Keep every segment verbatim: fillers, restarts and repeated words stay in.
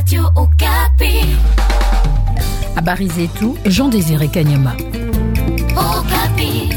Radio Okapi. Habari zetu, Jean Désiré Kanyama. Okapi.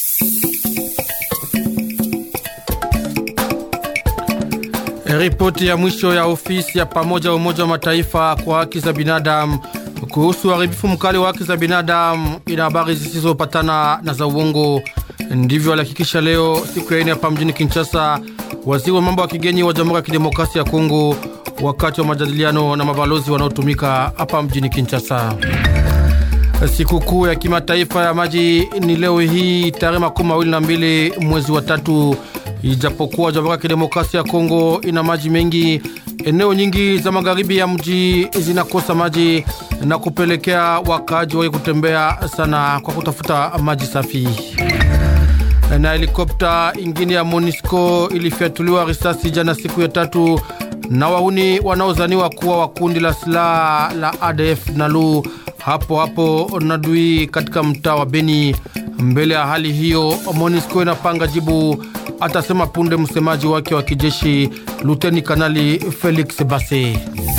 Ripoti ya mwisho ya ofisi ya pamoja ya Umoja wa Mataifa kwa haki za binadamu kuhusu uharibifu mkali wa haki za binadamu ina habari zisizopatana na za uongo. Ndivyo alihakikisha leo siku ya ine hapa mjini Kinshasa waziri wa mambo ya kigeni wa Jamhuri ya Kidemokrasia ya Kongo wakati wa majadiliano na mabalozi wanaotumika hapa mjini Kinshasa. Sikukuu ya kimataifa ya maji ni leo hii tarehe makumi mawili na mbili mwezi wa tatu. Ijapokuwa Jamhuri ya Kidemokrasia ya Kongo ina maji mengi, eneo nyingi za magharibi ya mji zinakosa maji na kupelekea wakaji wa kutembea sana kwa kutafuta maji safi. Na helikopta ingine ya MONUSCO ilifyatuliwa risasi jana siku ya tatu na wahuni wanaozaniwa kuwa wakundi la silaha la A D F Nalu hapo hapo Nadui katika mtaa wa Beni. Mbele ya hali hiyo, MONUSCO inapanga jibu, atasema punde msemaji wake wa kijeshi Luteni Kanali Felix Basse.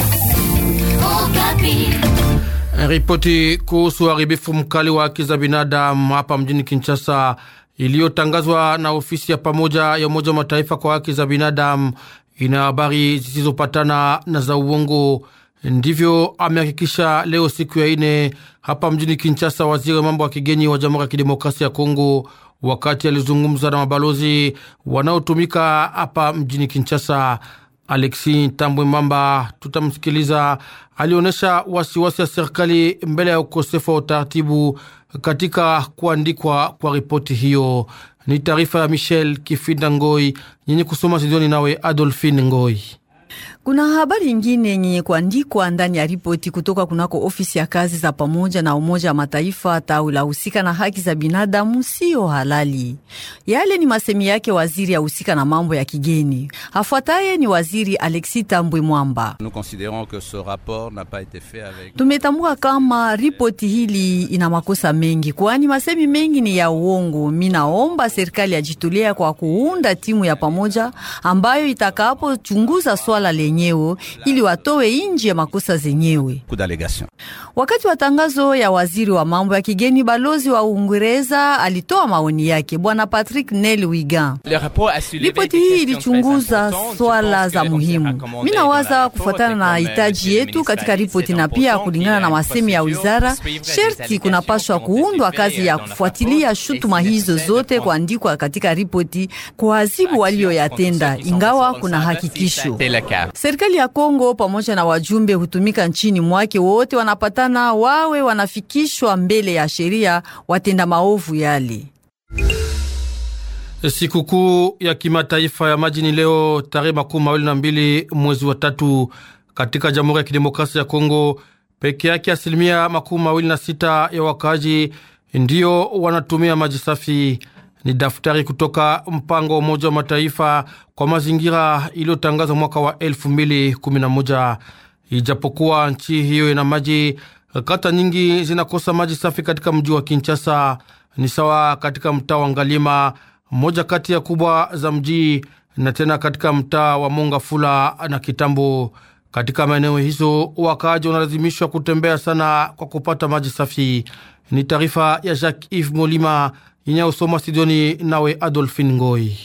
Ripoti kuhusu uharibifu mkali wa haki za binadamu hapa mjini Kinshasa iliyotangazwa na ofisi ya pamoja ya Umoja wa Mataifa kwa haki za binadamu ina habari zisizopatana na za uongo. Ndivyo amehakikisha leo siku ya ine hapa mjini Kinshasa waziri wa mambo ya kigeni wa Jamhuri ya Kidemokrasia ya Kongo wakati alizungumza na mabalozi wanaotumika hapa mjini Kinshasa. Alexis Tambwe Mamba, tutamsikiliza, alionyesha wasiwasi ya serikali mbele ya ukosefu wa utaratibu katika kuandikwa kwa ripoti hiyo. Ni taarifa ya Michel Kifinda Ngoi yenye kusoma studioni nawe Adolphine Ngoi. Kuna habari nyingine yenye kuandikwa ndani ya ripoti kutoka kunako ofisi ya kazi za pamoja na Umoja wa Mataifa tawi la husika na haki za binadamu sio halali. Yale ni masemi yake waziri ya husika na mambo ya kigeni. Afuataye ni waziri Alexis Tambwe Mwamba. Tumetambua kama ripoti hili ina makosa mengi, kwani masemi mengi ni ya uongo. Minaomba serikali ajitolea kwa kuunda timu ya pamoja ambayo itakapo chunguza swala lenyewe ili watowe inji ya makosa zenyewe. Wakati wa tangazo ya waziri wa mambo ya kigeni, balozi wa Uingereza alitoa maoni yake, Bwana Patrick Nel Wigan. Ripoti hii ilichunguza swala za muhimu. Mina waza kufuatana na hitaji yetu katika ripoti na pia kulingana na masemi ya wizara, sherti kunapaswa kuundwa kazi ya kufuatilia shutuma hizo zote kuandikwa katika ripoti kwa azibu walioyatenda, ingawa kuna hakikisho. Serikali ya Kongo pamoja na wajumbe hutumika nchini mwake wote wanapatana wawe wanafikishwa mbele ya sheria watenda maovu yale. Sikukuu ya kimataifa ya maji ni leo tarehe makumi mawili na mbili mwezi wa tatu. Katika Jamhuri ya Kidemokrasia ya Kongo peke yake asilimia makumi mawili na sita ya wakaaji ndio wanatumia maji safi. Ni daftari kutoka mpango wa Umoja wa Mataifa kwa mazingira iliyotangazwa mwaka wa elfu mbili kumi na moja. Ijapokuwa nchi hiyo ina maji, kata nyingi zinakosa maji safi katika mji wa Kinshasa. Ni sawa katika mtaa wa Ngalima, moja kati ya kubwa za mji, na tena katika mtaa wa Mongafula na Kitambo. Katika maeneo hizo wakaaji wanalazimishwa kutembea sana kwa kupata maji safi. Ni taarifa ya Jacques Yves Molima yenye usoma studioni nawe Adolphine Ngoi.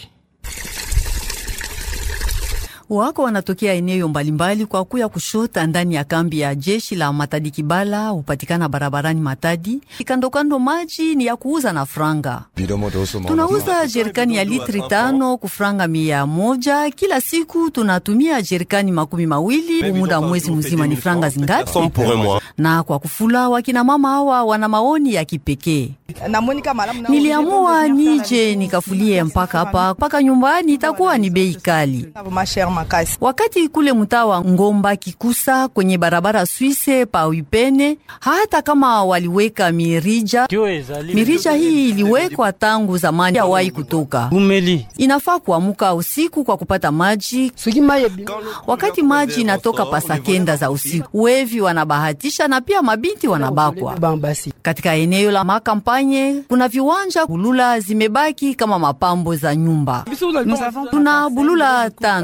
Wako wanatokea eneo mbalimbali kwa kuya kushota ndani ya kambi ya jeshi la Matadi Kibala upatikana barabarani Matadi. Kando kando maji ni ya kuuza na franga. Tunauza jerikani ya litri tano kufranga mia moja. Kila siku tunatumia jerikani makumi mawili. Muda mwezi mzima ni franga zingapi? Na kwa kufula wakina mama hawa wana maoni ya kipekee. Niliamua nije nikafulie mpaka hapa, mpaka nyumbani itakuwa ni bei kali. Wakati kule mtawa Ngomba Kikusa kwenye barabara Suisse pa Wipene, hata kama waliweka mirija, mirija hii iliwekwa tangu zamani ya wai kutoka. Inafaa kuamuka usiku kwa kupata maji. Wakati maji inatoka pasakenda za usiku, wevi wanabahatisha na pia mabinti wanabakwa. Katika eneo la makampanye kuna viwanja bulula zimebaki kama mapambo za nyumba. Tuna bulula tano.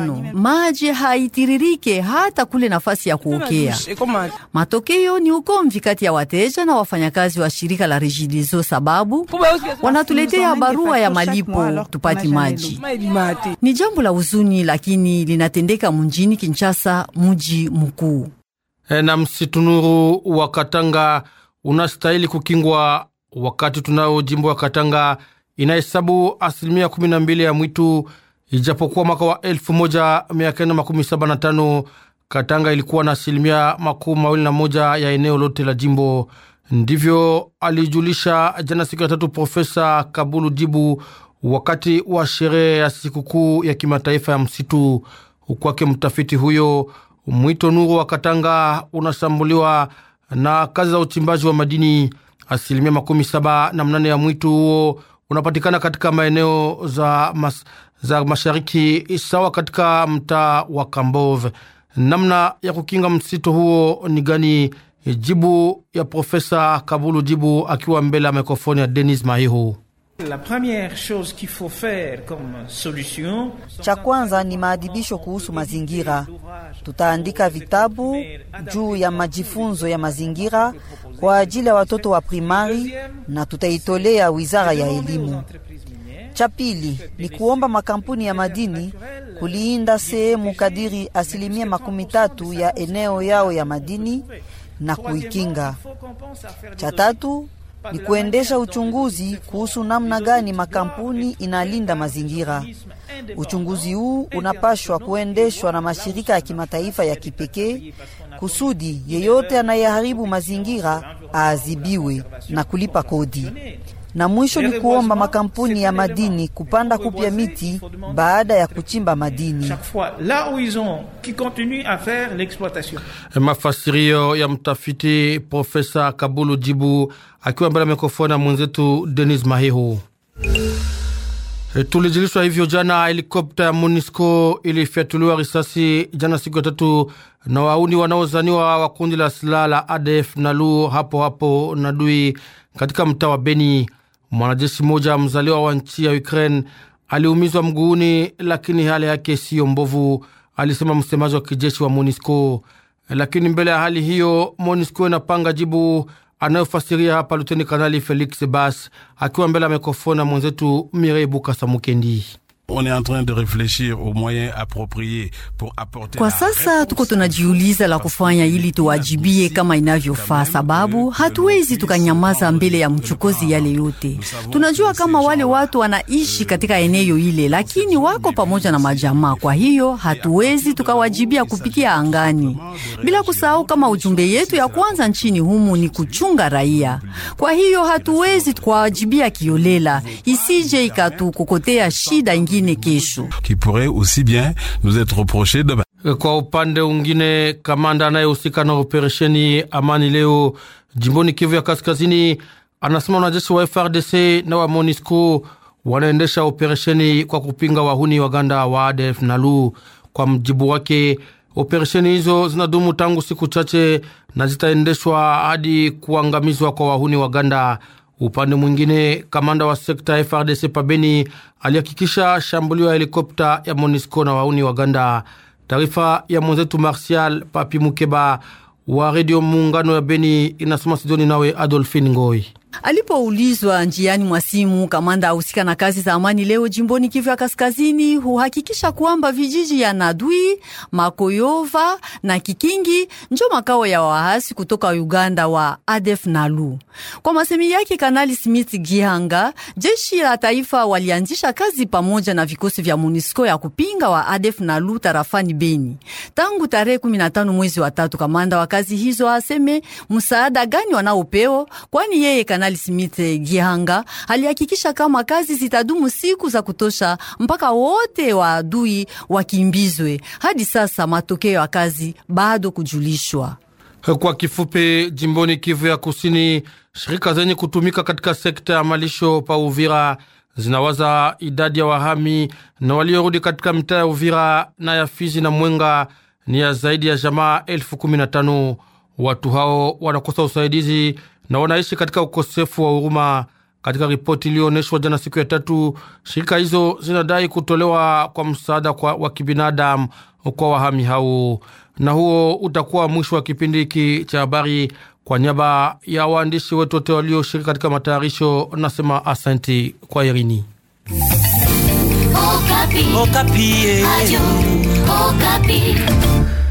maji haitiririke hata kule nafasi ya kuokea. Matokeo ni ugomvi kati ya wateja na wafanyakazi wa shirika la Regideso, sababu wanatuletea barua ya malipo tupati maji. Ni jambo la huzuni, lakini linatendeka mjini Kinshasa, mji mkuu. Na msitu Nuru wa Katanga unastahili kukingwa, wakati tunao jimbo wa Katanga inahesabu asilimia kumi na mbili ya mwitu, ijapokuwa mwaka wa elfu moja mia kenda makumi saba na tano Katanga ilikuwa na asilimia makumi mawili na moja ya eneo lote la jimbo. Ndivyo alijulisha jana siku ya tatu Profesa Kabulu Jibu wakati wa sherehe ya sikukuu ya kimataifa ya msitu. Kwake mtafiti huyo, mwito Nuru wa Katanga unasambuliwa na kazi za uchimbaji wa madini. Asilimia makumi saba na mnane ya mwitu huo unapatikana katika maeneo za, mas, za mashariki sawa katika mtaa wa Kambove. Namna ya kukinga msitu huo ni gani? Jibu ya Profesa Kabulu Jibu akiwa mbele ya mikrofoni ya Denis Mahiho. La première chose qu'il faut faire comme solution, cha kwanza ni maadibisho kuhusu mazingira. Tutaandika vitabu juu ya majifunzo ya mazingira kwa ajili ya watoto wa primari na tutaitolea wizara ya elimu. Cha pili ni kuomba makampuni ya madini kulinda sehemu kadiri asilimia makumi tatu ya eneo yao ya madini na kuikinga. Cha tatu ni kuendesha uchunguzi kuhusu namna gani makampuni inalinda mazingira. Uchunguzi huu unapashwa kuendeshwa na mashirika ya kimataifa ya kipekee kusudi yeyote anayeharibu mazingira aadhibiwe na kulipa kodi. Na mwisho ni kuomba makampuni ya madini kupanda kupya miti baada ya kuchimba madini. Mafasirio ya mtafiti Profesa Kabulu Jibu akiwa mbele ya mikrofoni na mwenzetu Denis Mahiho. Tulijilishwa hivyo jana, helikopta ya MONUSCO ilifyatuliwa risasi jana siku ya tatu na wauni wanaozaniwa wa kundi la silaha la A D F Nalu hapo hapo Nadui katika mtaa wa Beni. Mwanajeshi mmoja mzaliwa wa nchi ya Ukraine aliumizwa mguuni, lakini hali yake sio mbovu, alisema msemaji wa kijeshi wa MONUSCO. Lakini mbele ya hali hiyo, MONUSCO inapanga jibu anayofasiria hapa Luteni Kanali Felix Bas akiwa mbele ya mikrofoni na mwenzetu Mirei Bukasa Mukendi. On est en train de réfléchir aux moyens appropriés pour apporter. Kwa sasa tuko tunajiuliza la kufanya ili tuwajibie kama inavyofaa, sababu hatuwezi tukanyamaza mbele ya mchukozi yale yote. Tunajua kama wale watu wanaishi katika eneo ile, lakini wako pamoja na majamaa. Kwa hiyo hatuwezi tukawajibia kupitia angani. Bila kusahau kama ujumbe yetu ya kwanza nchini humu ni kuchunga raia. Kwa hiyo hatuwezi tukawajibia kiolela, isije ikatukokotea shida ingi kesho. Qui pourrait aussi bien nous être reproché de... Kwa upande ungine, kamanda anayehusika na operesheni Amani leo jimboni Kivu ya Kaskazini anasema wanajeshi wa F R D C na wa MONUSCO wanaendesha operesheni kwa kupinga wahuni Waganda wa A D F Nalu. Kwa mjibu wake, operesheni hizo zinadumu tangu siku chache na zitaendeshwa hadi kuangamizwa kwa wahuni Waganda. Upande mwingine, kamanda wa sekta F R D C Pabeni alihakikisha shambulio ya helikopta ya MONUSCO na wauni Waganda. Taarifa ya mwenzetu Martial Papi Mukeba wa Radio Muungano ya Beni inasoma Sidoni nawe Adolphine Ngoi. Alipoulizwa njiani mwa simu, kamanda ahusika na kazi za amani leo jimboni Kivu ya Kaskazini huhakikisha kwamba vijiji ya Nadui, Makoyova na Kikingi njo makao ya wahasi kutoka Uganda wa A D F Nalu. Kwa masemi yake Kanali Smith Gihanga, jeshi la taifa walianzisha kazi pamoja na vikosi vya MONUSCO ya kupinga wa A D F Nalu tarafani Beni. Tangu tarehe kumi na tano mwezi wa tatu, kamanda wa kazi hizo aseme msaada gani wanaopewa, kwani yeye Kanali Smith Gihanga alihakikisha kama kazi zitadumu siku za kutosha mpaka wote wa adui wakimbizwe. Hadi sasa matokeo ya kazi bado kujulishwa. Kwa kifupi, jimboni Kivu ya Kusini, shirika zenye kutumika katika sekta ya malisho pa Uvira zinawaza idadi ya wahami na waliorudi katika mitaa ya Uvira na ya Fizi na Mwenga ni ya zaidi ya jamaa elfu kumi na tano. Watu hao wanakosa usaidizi na wanaishi katika ukosefu wa huruma. Katika ripoti iliyoonyeshwa jana siku ya tatu, shirika hizo zinadai kutolewa kwa msaada kwa wa kibinadamu kwa wahami hao. Na huo utakuwa mwisho wa kipindi hiki cha habari. Kwa niaba ya waandishi wetu wote walioshiriki katika matayarisho, nasema asante kwa Irini. Okapi. Okapi. Adio. Okapi.